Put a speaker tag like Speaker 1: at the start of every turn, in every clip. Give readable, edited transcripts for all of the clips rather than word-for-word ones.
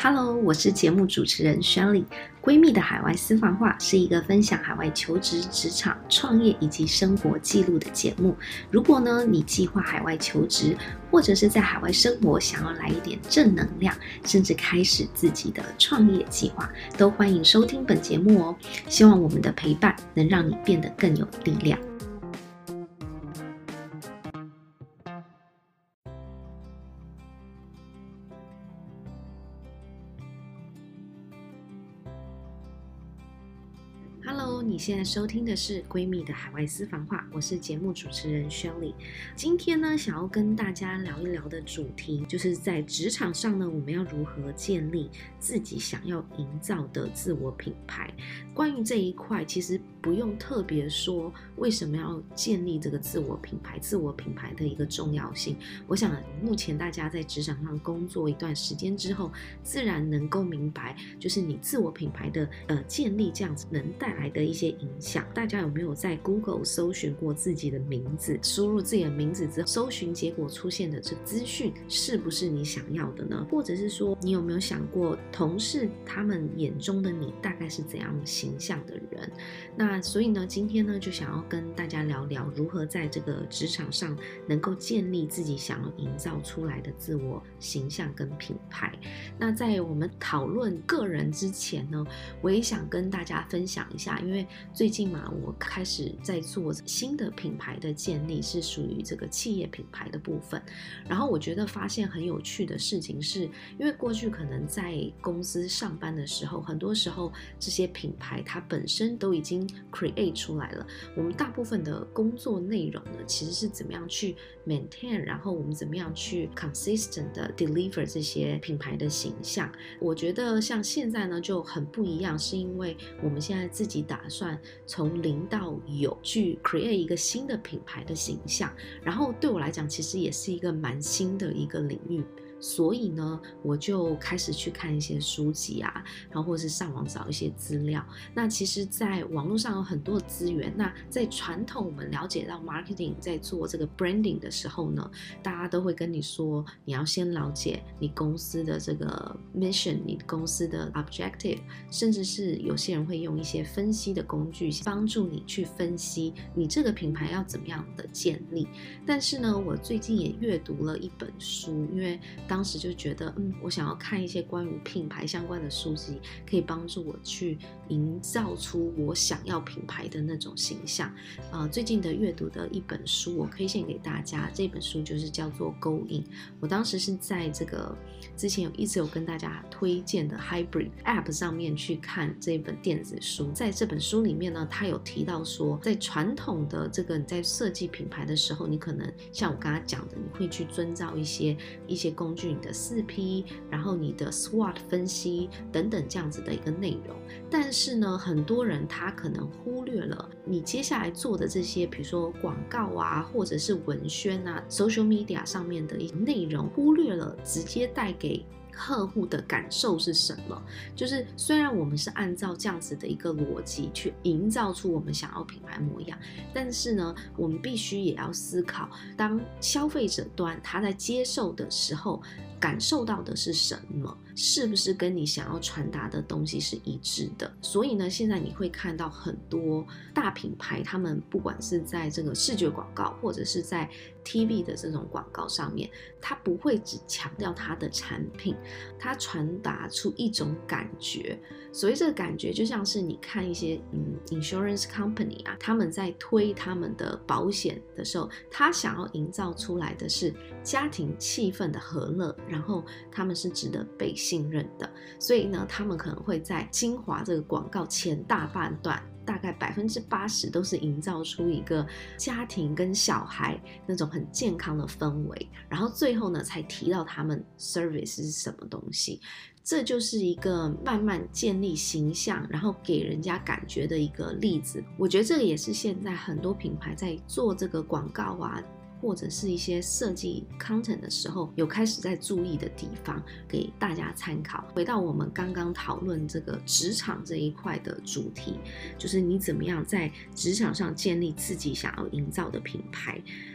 Speaker 1: Hello， 我是节目主持人 Shelly。闺蜜的海外私房话是一个分享海外求职、职场、创业以及生活记录的节目。如果呢你计划海外求职，或者是在海外生活想要来一点正能量，甚至开始自己的创业计划，都欢迎收听本节目哦。希望我们的陪伴能让你变得更有力量。Hello， 你现在收听的是闺蜜的海外私房话，我是节目主持人 Shelly。今天呢，想要跟大家聊一聊的主题，就是在职场上呢，我们要如何建立自己想要营造的自我品牌。关于这一块，其实不用特别说为什么要建立这个自我品牌的一个重要性。我想目前大家在职场上工作一段时间之后，自然能够明白，就是你自我品牌的建立这样子能带来的一些影响。大家有没有在 Google 搜寻过自己的名字，输入自己的名字之后，搜寻结果出现的这资讯是不是你想要的呢？或者是说，你有没有想过同事他们眼中的你大概是怎样形象的人？那所以呢，今天呢就想要跟大家聊聊如何在这个职场上能够建立自己想要营造出来的自我形象跟品牌。那在我们讨论个人之前呢，我也想跟大家分享一下，因为最近嘛，我开始在做新的品牌的建立，是属于这个企业品牌的部分。然后我觉得发现很有趣的事情是，因为过去可能在公司上班的时候，很多时候这些品牌它本身都已经 create 出来了，我们大部分的工作内容呢，其实是怎么样去 maintain， 然后我们怎么样去 consistent 的 deliver 这些品牌的形象。我觉得像现在呢就很不一样，是因为我们现在自己打算从零到有去 create 一个新的品牌的形象，然后对我来讲其实也是一个蛮新的一个领域。所以呢，我就开始去看一些书籍啊，然后或者是上网找一些资料。那其实在网络上有很多的资源，那在传统我们了解到 marketing 在做这个 branding 的时候呢，大家都会跟你说，你要先了解你公司的这个 mission， 你公司的 objective， 甚至是有些人会用一些分析的工具帮助你去分析你这个品牌要怎么样的建立。但是呢，我最近也阅读了一本书，因为当时就觉得我想要看一些关于品牌相关的书籍，可以帮助我去营造出我想要品牌的那种形象。最近的阅读的一本书我推荐给大家，这本书就是叫做 Go In。 我当时是在这个之前一直有跟大家推荐的 Hybrid App 上面去看这本电子书。在这本书里面呢，他有提到说，在传统的这个你在设计品牌的时候，你可能像我刚才讲的，你会去遵照一些工具，你的4P， 然后你的 SWOT 分析等等这样子的一个内容。但是呢，很多人他可能忽略了你接下来做的这些，比如说广告啊，或者是文宣啊 social media 上面的一些内容，忽略了直接带给客户的感受是什么。就是虽然我们是按照这样子的一个逻辑去营造出我们想要品牌模样，但是呢，我们必须也要思考，当消费者端他在接受的时候感受到的是什么，是不是跟你想要传达的东西是一致的。所以呢，现在你会看到很多大品牌，他们不管是在这个视觉广告，或者是在 TV 的这种广告上面，他不会只强调他的产品，他传达出一种感觉。所以这个感觉就像是你看一些insurance company 啊，他们在推他们的保险的时候，他想要营造出来的是家庭气氛的和乐，然后他们是值得被信任的。所以呢，他们可能会在精华这个广告前大半段，大概80%都是营造出一个家庭跟小孩那种很健康的氛围，然后最后呢才提到他们 service 是什么东西。这就是一个慢慢建立形象，然后给人家感觉的一个例子。我觉得这个也是现在很多品牌在做这个广告啊，或者是一些设计 content 的时候有开始在注意的地方，给大家参考。回到我们刚刚讨论这个职场这一块的主题，就是你怎么样在职场上建立自己想要营造的品牌。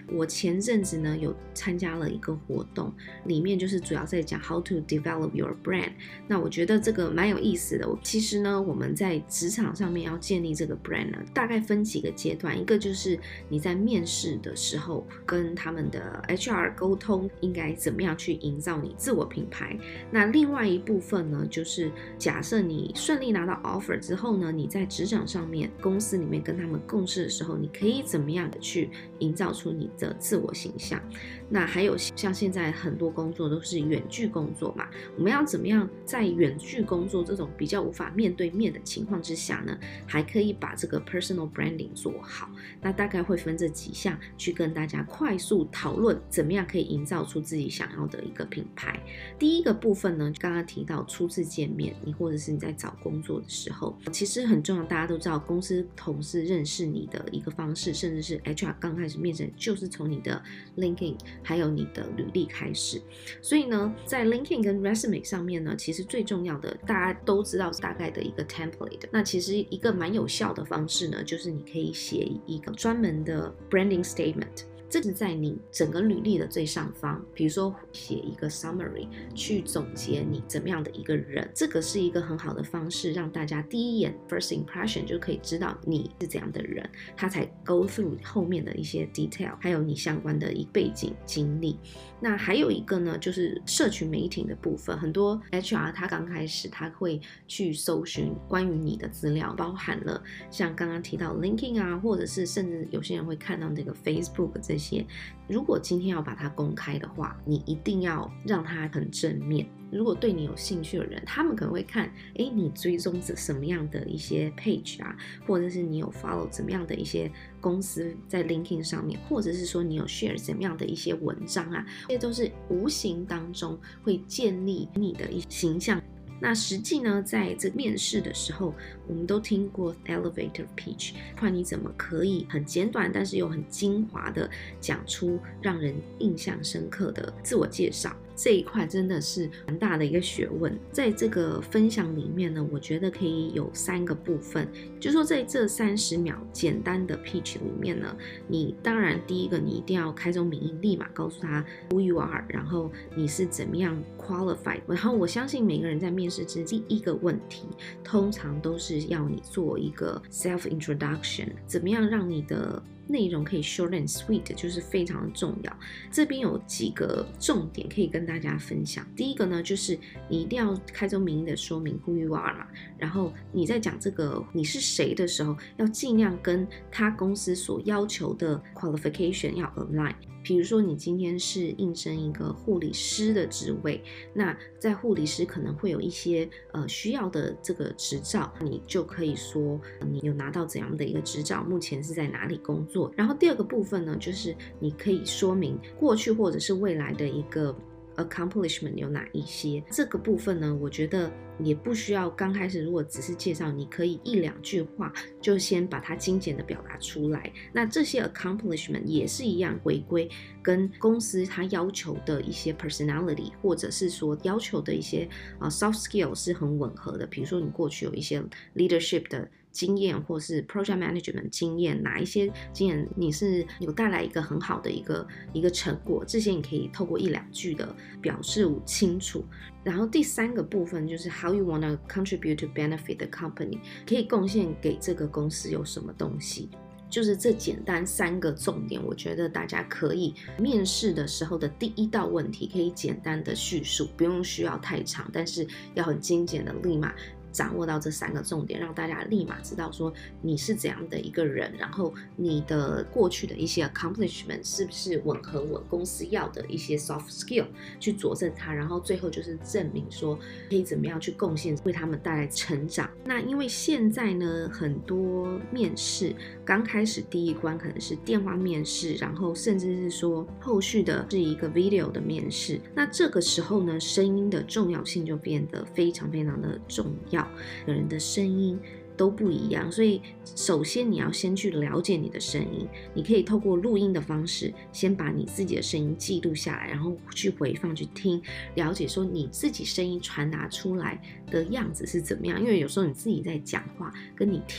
Speaker 1: 我前阵子呢有参加了一个活动，里面就是主要在讲 how to develop your brand。那我觉得这个蛮有意思的。其实呢，我们在职场上面要建立这个 brand 呢，大概分几个阶段。一个就是你在面试的时候跟他们的 HR 沟通，应该怎么样去营造你自我品牌。那另外一部分呢，就是假设你顺利拿到 offer 之后呢，你在职场上面公司里面跟他们共事的时候，你可以怎么样的去营造出你的自我形象。那还有像现在很多工作都是远距工作嘛，我们要怎么样在远距工作这种比较无法面对面的情况之下呢，还可以把这个 personal branding 做好。那大概会分这几项去跟大家快速讨论怎么样可以营造出自己想要的一个品牌。第一个部分呢，刚刚提到初次见面，你或者是你在找工作的时候，其实很重要，大家都知道公司同事认识你的一个方式，甚至是 HR 刚开始面试就是从你的 LinkedIn 还有你的履历开始。所以呢，在 LinkedIn 跟 Resume 上面呢，其实最重要的大家都知道大概的一个 template。那其实一个蛮有效的方式呢，就是你可以写一个专门的 branding statement。这是在你整个履历的最上方，比如说写一个 summary 去总结你怎么样的一个人，这个是一个很好的方式，让大家第一眼 first impression 就可以知道你是怎样的人，他才 go through 后面的一些 detail， 还有你相关的一个背景经历。那还有一个呢，就是社群媒体的部分，很多 HR 他刚开始他会去搜寻关于你的资料，包含了像刚刚提到 LinkedIn 啊，或者是甚至有些人会看到那个 Facebook 这些。如果今天要把它公开的话，你一定要让它很正面。如果对你有兴趣的人，他们可能会看，你追踪着什么样的一些 page 啊，或者是你有 follow 怎么样的一些公司在 LinkedIn 上面，或者是说你有 share 怎么样的一些文章啊，这些都是无形当中会建立你的一些形象。那实际呢，在这面试的时候，我们都听过 elevator pitch， 看你怎么可以很简短，但是又很精华的讲出让人印象深刻的自我介绍。这一块真的是蛮大的一个学问。在这个分享里面呢，我觉得可以有3个部分，就是说在这30秒简单的 pitch 里面呢，你当然第一个你一定要开宗明义，立马告诉他 who you are， 然后你是怎么样 qualified。 然后我相信每个人在面试之第一个问题通常都是要你做一个 self introduction， 怎么样让你的内容可以 short and sweet， 就是非常的重要。这边有几个重点可以跟大家分享。第一个呢，就是你一定要开宗明义的说明 who you are 嘛，然后你在讲这个你是谁的时候，要尽量跟他公司所要求的 qualification 要 align。比如说你今天是应征一个护理师的职位，那在护理师可能会有一些需要的这个执照，你就可以说你有拿到怎样的一个执照，目前是在哪里工作。然后第二个部分呢，就是你可以说明过去或者是未来的一个accomplishment 有哪一些。这个部分呢，我觉得也不需要刚开始如果只是介绍，你可以1-2句话就先把它精简的表达出来。那这些 accomplishment 也是一样回归跟公司它要求的一些 personality， 或者是说要求的一些soft skill 是很吻合的。比如说你过去有一些 leadership 的经验，或是 project management 经验，哪一些经验你是有带来一个很好的一个成果，这些你可以透过1-2句的表示清楚。然后第3个部分就是 how you want to contribute to benefit the company， 可以贡献给这个公司有什么东西。就是这简单3个重点，我觉得大家可以面试的时候的第1道问题可以简单的叙述，不用需要太长，但是要很精简的立马掌握到这3个重点，让大家立马知道说你是怎样的一个人，然后你的过去的一些 accomplishment 是不是吻合我公司要的一些 soft skill 去佐证它，然后最后就是证明说可以怎么样去贡献，为他们带来成长。那因为现在呢，很多面试刚开始第一关可能是电话面试，然后甚至是说后续的是一个 video 的面试，那这个时候呢，声音的重要性就变得非常非常的重要，每个人的声音都不一样，所以首先你要先去了解你的声音，你可以透过录音的方式先把你自己的声音记录下来，然后去回放去听，了解说你自己声音传达出来的样子是怎么样。因为有时候你自己在讲话跟你听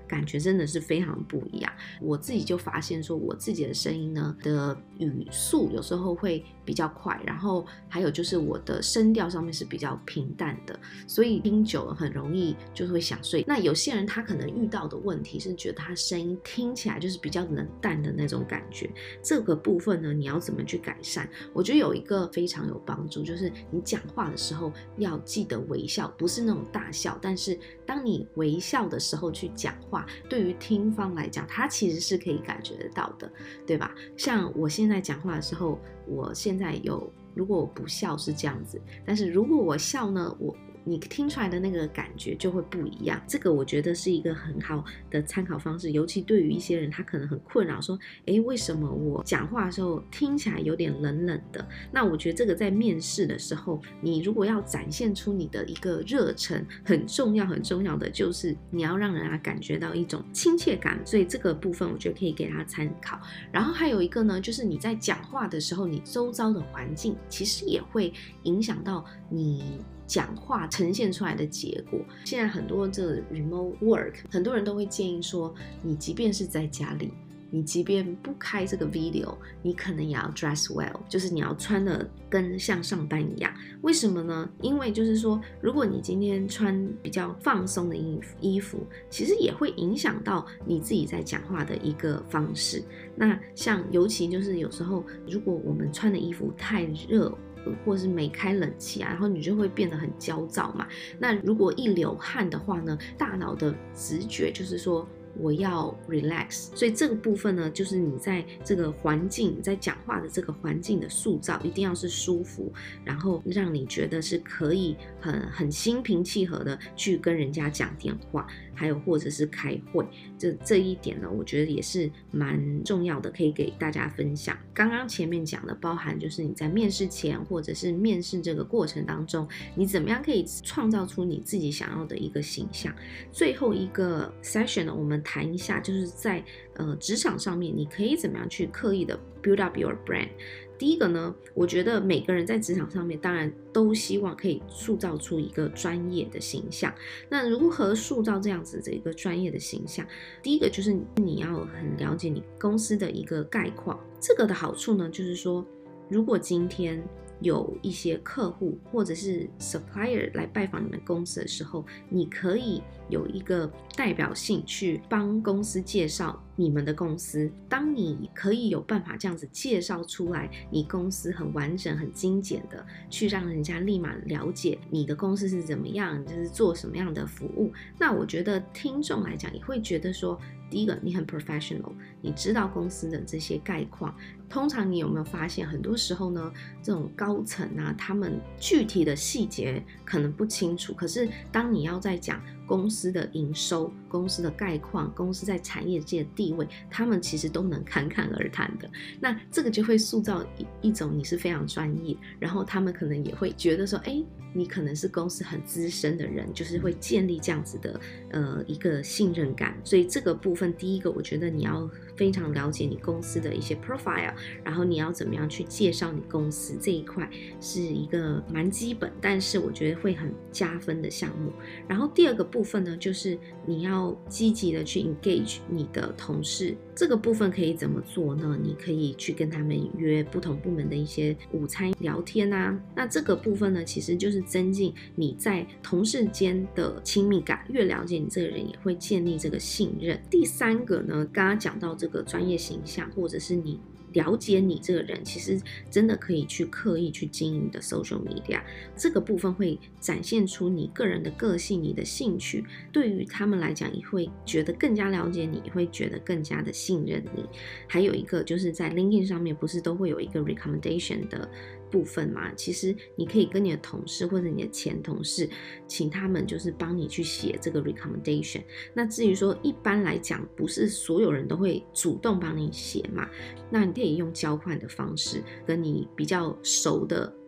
Speaker 1: 感觉真的是非常不一样。我自己就发现说，我自己的声音呢的语速有时候会比较快，然后还有就是我的声调上面是比较平淡的，所以听久了很容易就会想睡。那有些人他可能遇到的问题是觉得他声音听起来就是比较冷淡的那种感觉，这个部分呢你要怎么去改善？我觉得有一个非常有帮助，就是你讲话的时候要记得微笑，不是那种大笑，但是当你微笑的时候去讲话，对于听方来讲他其实是可以感觉得到的，对吧？像我现在讲话的时候，我现在如果我不笑是这样子，但是如果我笑呢，你听出来的那个感觉就会不一样。这个我觉得是一个很好的参考方式，尤其对于一些人他可能很困扰说，为什么我讲话的时候听起来有点冷冷的？那我觉得这个在面试的时候，你如果要展现出你的一个热忱，很重要的就是你要让人家感觉到一种亲切感，所以这个部分我觉得可以给他参考。然后还有一个呢，就是你在讲话的时候，你周遭的环境其实也会影响到你讲话呈现出来的结果。现在很多这 remote work， 很多人都会建议说，你即便是在家里，你即便不开这个 video， 你可能也要 dress well， 就是你要穿的跟像上班一样。为什么呢？因为就是说，如果你今天穿比较放松的衣服，其实也会影响到你自己在讲话的一个方式。那像尤其就是有时候，如果我们穿的衣服太热，或是没开冷气啊，然后你就会变得很焦躁嘛。那如果一流汗的话呢，大脑的直觉就是说我要 relax， 所以这个部分呢，就是你在这个环境，你在讲话的这个环境的塑造一定要是舒服，然后让你觉得是可以很心平气和的去跟人家讲电话，还有或者是开会，这一点呢，我觉得也是蛮重要的，可以给大家分享。刚刚前面讲的包含就是你在面试前或者是面试这个过程当中，你怎么样可以创造出你自己想要的一个形象。最后一个 session 呢，我们谈一下就是在职场上面你可以怎么样去刻意的 build up your brand。第一个呢，我觉得每个人在职场上面当然都希望可以塑造出一个专业的形象。那如何塑造这样子的一个专业的形象？第一个就是你要很了解你公司的一个概况。这个的好处呢，就是说如果今天有一些客户或者是 supplier 来拜访你们公司的时候，你可以有一个代表性去帮公司介绍你们的公司。当你可以有办法这样子介绍出来你公司很完整很精简的去让人家立马了解你的公司是怎么样，就是做什么样的服务，那我觉得听众来讲也会觉得说，第一个你很 professional， 你知道公司的这些概况。通常你有没有发现很多时候呢，这种高层啊，他们具体的细节可能不清楚，可是当你要在讲公司的营收、公司的概况、公司在产业界的地位，他们其实都能侃侃而谈的。那这个就会塑造一种你是非常专业，然后他们可能也会觉得说，你可能是公司很资深的人，就是会建立这样子的一个信任感。所以这个部分，第一个我觉得你要非常了解你公司的一些 profile， 然后你要怎么样去介绍你公司，这一块是一个蛮基本，但是我觉得会很加分的项目。然后第二个部分呢，就是你要积极的去 engage 你的同事。这个部分可以怎么做呢？你可以去跟他们约不同部门的一些午餐聊天啊。那这个部分呢，其实就是增进你在同事间的亲密感，越了解你这个人，也会建立这个信任。第三个呢，刚刚讲到这个专业形象，或者是你了解你这个人，其实真的可以去刻意去经营你的 social media， 这个部分会展现出你个人的个性、你的兴趣，对于他们来讲也会觉得更加了解你，也会觉得更加的信任你。还有一个就是在 LinkedIn 上面不是都会有一个 recommendation 的部分嘛，其实你可以跟你的同事或者你的前同事请他们就是帮你去写这个 recommendation。 那至于说一般来讲不是所有人都会主动帮你写嘛，那你可以用交换的方式跟你比较熟的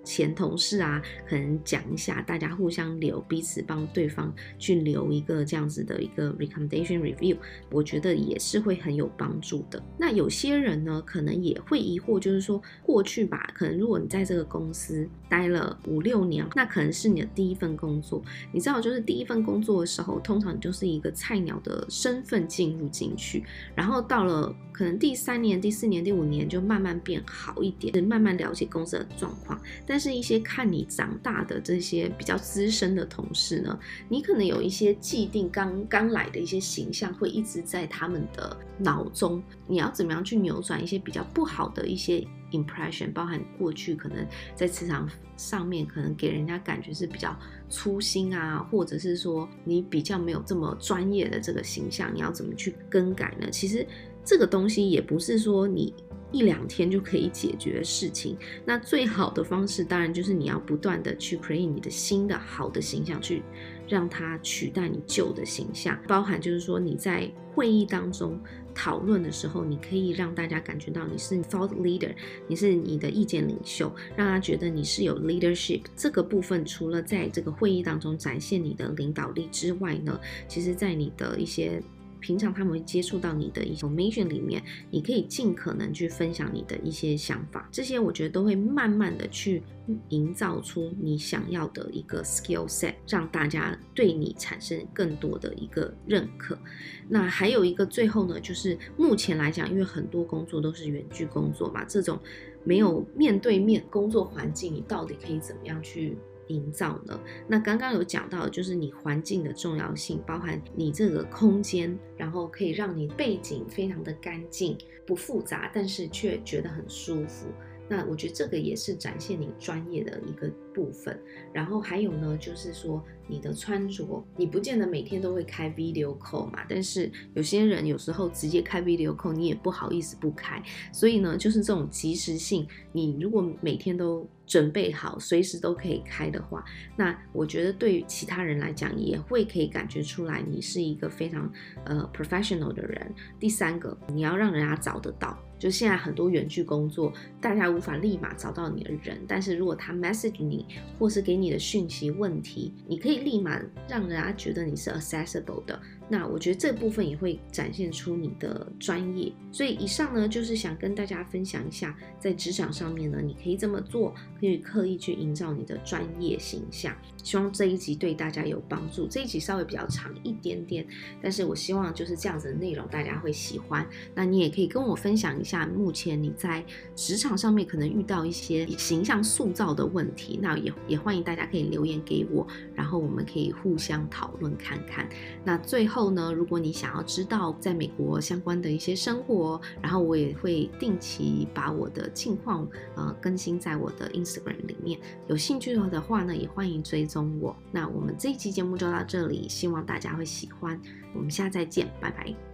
Speaker 1: 前同事啊，可能讲一下，大家互相留，彼此帮对方去留一个这样子的一个 recommendation review， 我觉得也是会很有帮助的。那有些人呢，可能也会疑惑，就是说过去吧，可能如果你在这个公司待了5-6年，那可能是你的第一份工作。你知道，就是第一份工作的时候，通常你就是一个菜鸟的身份进去，然后到了可能第3年、第4年、第5年就慢慢变好一点，慢慢了解公司的状况。但是一些看你长大的这些比较资深的同事呢，你可能有一些既定刚来的一些形象会一直在他们的脑中，你要怎么样去扭转一些比较不好的一些impression， 包含过去可能在职场上面可能给人家感觉是比较粗心啊，或者是说你比较没有这么专业的这个形象，你要怎么去更改呢？其实这个东西也不是说你1-2天就可以解决的事情。那最好的方式当然就是你要不断的去 create 你的新的好的形象，去让它取代你旧的形象，包含就是说你在会议当中讨论的时候，你可以让大家感觉到你是 thought leader， 你是你的意见领袖，让他觉得你是有 leadership。 这个部分除了在这个会议当中展现你的领导力之外呢，其实在你的一些平常他们会接触到你的 information 里面，你可以尽可能去分享你的一些想法，这些我觉得都会慢慢的去营造出你想要的一个 skill set， 让大家对你产生更多的一个认可。那还有一个最后呢，就是目前来讲，因为很多工作都是远距工作嘛，这种没有面对面工作环境，你到底可以怎么样去营造呢？那刚刚有讲到的就是你环境的重要性，包含你这个空间，然后可以让你背景非常的干净不复杂，但是却觉得很舒服。那我觉得这个也是展现你专业的一个部分。然后还有呢，就是说你的穿着，你不见得每天都会开 video call 嘛，但是有些人有时候直接开 video call 你也不好意思不开，所以呢就是这种及时性，你如果每天都准备好随时都可以开的话，那我觉得对于其他人来讲也会可以感觉出来你是一个非常professional 的人。第3个，你要让人家找得到，就现在很多远距工作大家无法立马找到你的人，但是如果他 message 你或是给你的讯息问题，你可以立马让人家觉得你是 accessible 的，那我觉得这部分也会展现出你的专业。所以以上呢就是想跟大家分享一下，在职场上面呢你可以这么做，可以刻意去营造你的专业形象。希望这一集对大家有帮助，这一集稍微比较长一点点，但是我希望就是这样子的内容大家会喜欢。那你也可以跟我分享一下目前你在职场上面可能遇到一些形象塑造的问题，那也欢迎大家可以留言给我，然后我们可以互相讨论看看。那最后呢，如果你想要知道在美国相关的一些生活，然后我也会定期把我的近况更新在我的 Instagram 里面，有兴趣的话呢也欢迎追踪我。那我们这一期节目就到这里，希望大家会喜欢，我们下次再见，拜拜。